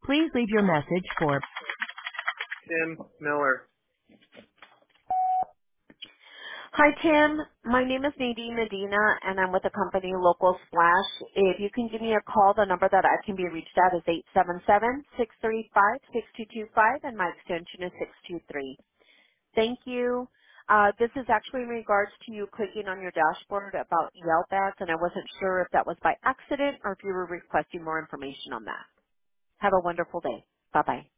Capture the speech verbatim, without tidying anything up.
Please leave your message for Tim Miller. Hi, Tim. My name is Nadine Medina, and I'm with the company Local Splash. If you can give me a call, the number that I can be reached at is eight seven seven, six three five, six two two five, and my extension is six two three. Thank you. Uh, this is actually in regards to you clicking on your dashboard about Yelp ads, and I wasn't sure if that was by accident or if you were requesting more information on that. Have a wonderful day. Bye-bye.